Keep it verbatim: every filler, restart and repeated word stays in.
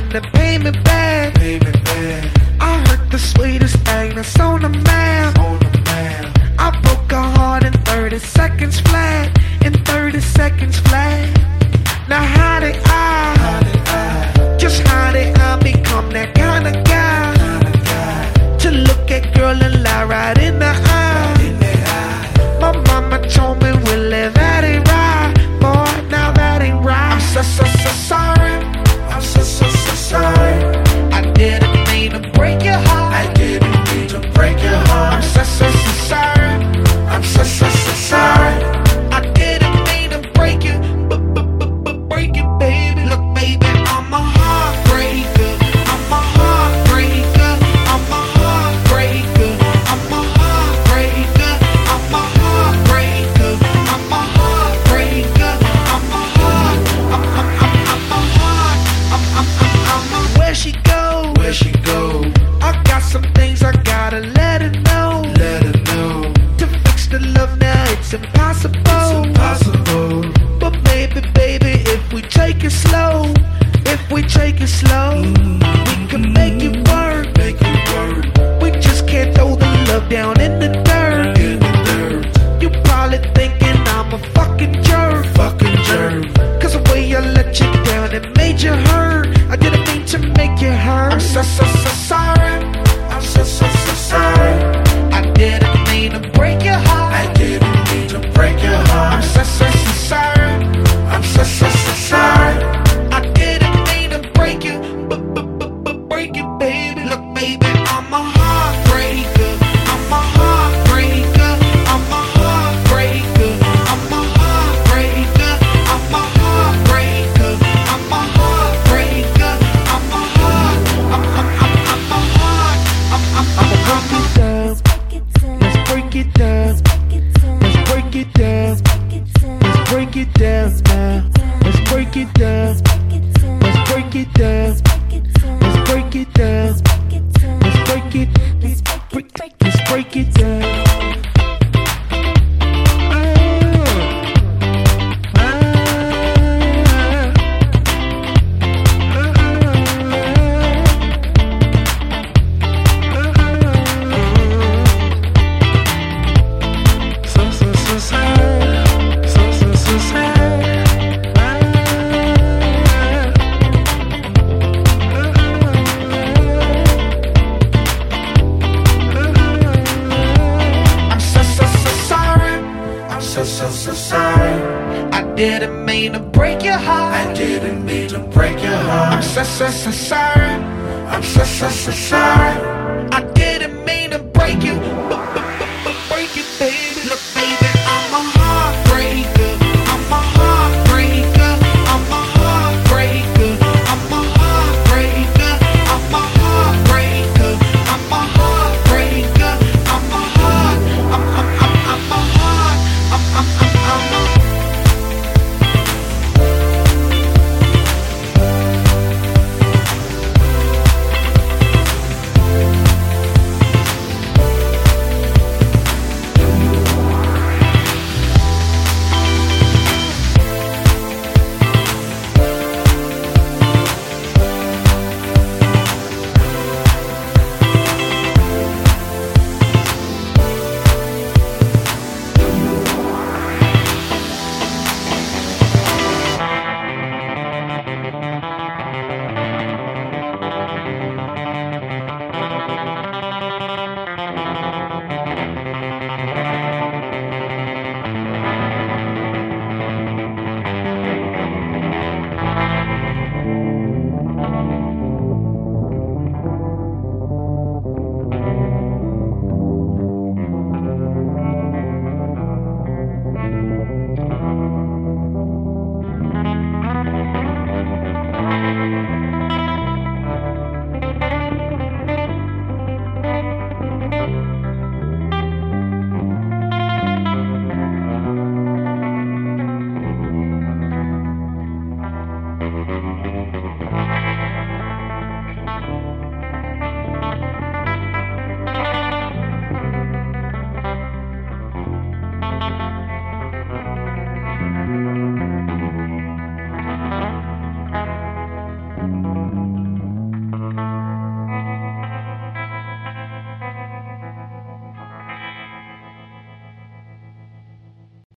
time to pay me back. Pay me back. I heard the sweetest thing that's on the map. On the map. I broke her heart in thirty seconds flat. In thirty seconds flat. Now how did I, How did I, just how did I become that kind of guy? kind of guy, To look at girl and lie right in the eye. in the eye? My mama told me we live that ain't right. Boy, now that ain't right. I'm so, so, so sorry. I'm so, so, so sorry. I didn't mean to break your heart. I didn't mean to break your I'm heart. so, so, so sorry. I'm so, so, so sorry. I didn't mean to break you, but, but, but, but break it, baby. Look, baby, I'm a heartbreaker. I'm a heartbreaker. I'm a heartbreaker. I'm a heartbreaker. I'm a heartbreaker. I'm a heartbreaker. I'm a heart. I'm, I'm, I'm, I'm a heart. I'm, I'm, I'm, I'm a. Where she go? Where she go? I got some things I gotta let her know. Let her know. To fix the love now, it's impossible. It's impossible. But baby, baby, if we take it slow, if we take it slow, we can make it work. Make it work. We just can't throw the love down in the dirt. In the dirt. You probably thinking I'm a fucking jerk, Fucking jerk. cause the way I let you down, it made you hurt. I didn't mean to make you hurt. I'm so, so, so sorry. I'm so, so, so sorry. I didn't mean to break your heart. I didn't mean to break your I'm heart. so, so, so sorry. I'm so, so, so sorry. I didn't mean to break you, but, but, but, but break it, baby. Look, baby, I'm a heartbreaker. I'm a heartbreaker. I'm a heartbreaker. I'm a heartbreaker. I'm a heartbreaker. I'm a heartbreaker. I'm a heart. I'm, I'm, I'm, I'm a heart. I'm, I'm, I'm, I'm a Let's break it down. Let's break it down. Let's break it down now. Let's break it down. Let's break it down. Let's break it down. Let's break it. Let's break. Let's break it down. So, so, so sorry. So, so, so sorry. I'm so, so, so sorry. I'm so, so, so sorry. I didn't mean to break your heart. I didn't mean to break your I'm heart. so, so, so sorry. I'm so, so, so sorry.